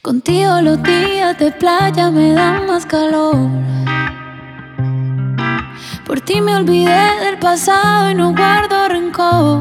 Contigo los días de playa me dan más calor. Por ti me olvidé del pasado y no guardo rencor.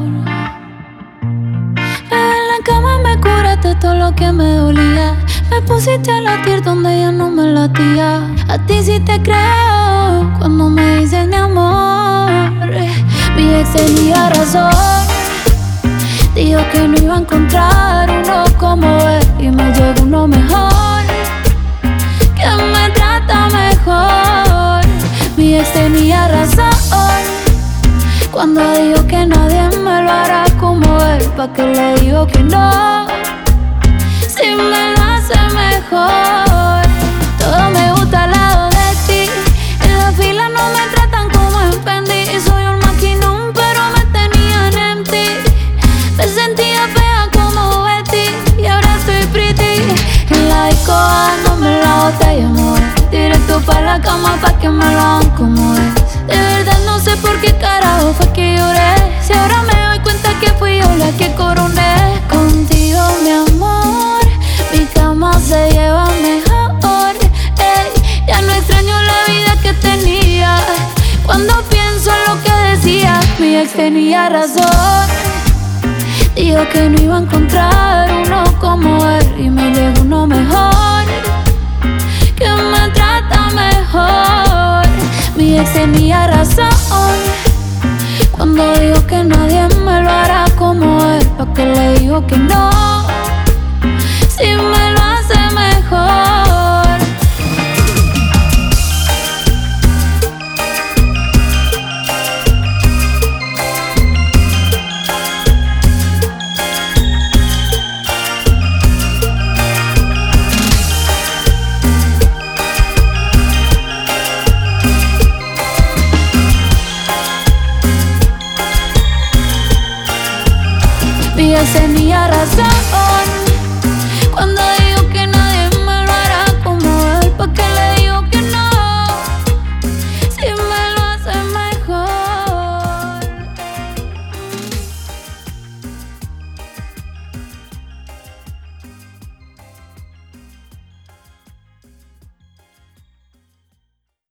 Bebé, en la cama me curaste todo lo que me dolía. Me pusiste a latir donde ya no me latía. A ti sí te creo cuando me dices mi amor. Mi ex tenía razón. Dijo que no iba a encontrar uno como él, y me llegó uno mejor, que me trata mejor. Mi ex tenía razón cuando dijo que nadie me lo hará como él. ¿Pa' qué le digo que no? Si me lo hace mejor. Todo me gusta al lado de ti. En la fila no me tratan como en Fendi. Soy un maquinón pero me tenían en ti. Me sentía fea como Betty y ahora estoy pretty. En la disco dándome la botella, amor. Directo pa' la cama pa' que me lo hagan como es. De verdad no sé por qué carajo fue que lloré. Si ahora me doy cuenta que fui yo la que coroné. Contigo, mi amor, mi cama se lleva mejor. Ey, ya no extraño la vida que tenía. Cuando pienso en lo que decía, mi ex tenía razón. Dijo que no iba a encontrar uno como él, y me llegó uno mejor, que me trata mejor. Mi ex tenía razón cuando dijo que nadie me lo hará como él. ¿Pa' qué le digo que no? Si me lo hace mejor. Mi ex tenía razón.